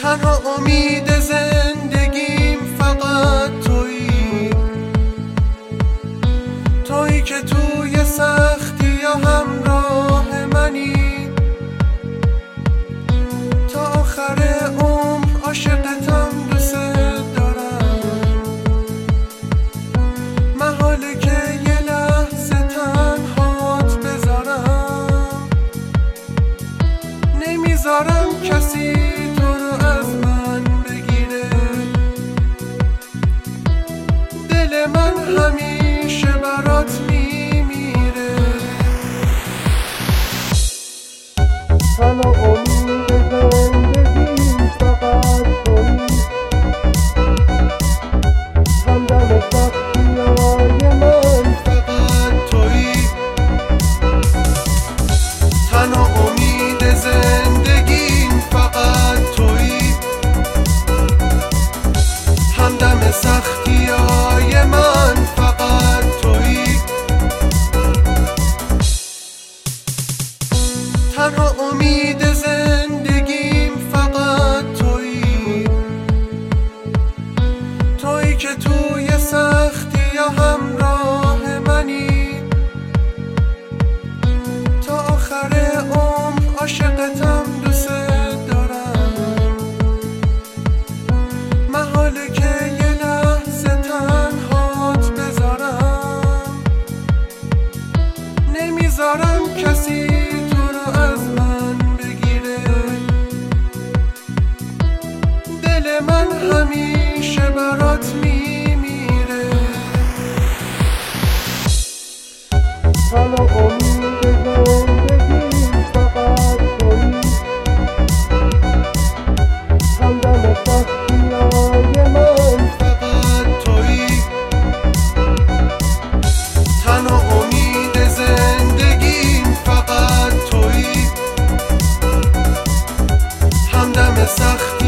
تنها امید زندگیم فقط تویی، تویی که توی سختی یا همراه منی. تا آخر عمر عاشقتم، دوست دارم. محاله که یه لحظه تنهات بذارم. نمیذارم کسی تو رو از من بگیره. دل من همیشه برات میمیره. تنها امید زندگیم فقط تویی، همدم سختی‌های من فقط تویی. تنها امید زندگیم فقط تویی، همدم سختی‌های من فقط تویی. تنها امید زندگیم فقط تویی، تویی که توی سختی یا همراه منی. تا آخر عمر عاشقتم، دوست دارم. محاله که یه لحظه تنهات بذارم. نمیذارم کسی تو رو از من بگیره. دل من همیشه برات میمیره. تنها امید زندگیم فقط تویی، همدم سختی‌های من فقط تویی. تنها امید زندگیم فقط تویی، همدم سختی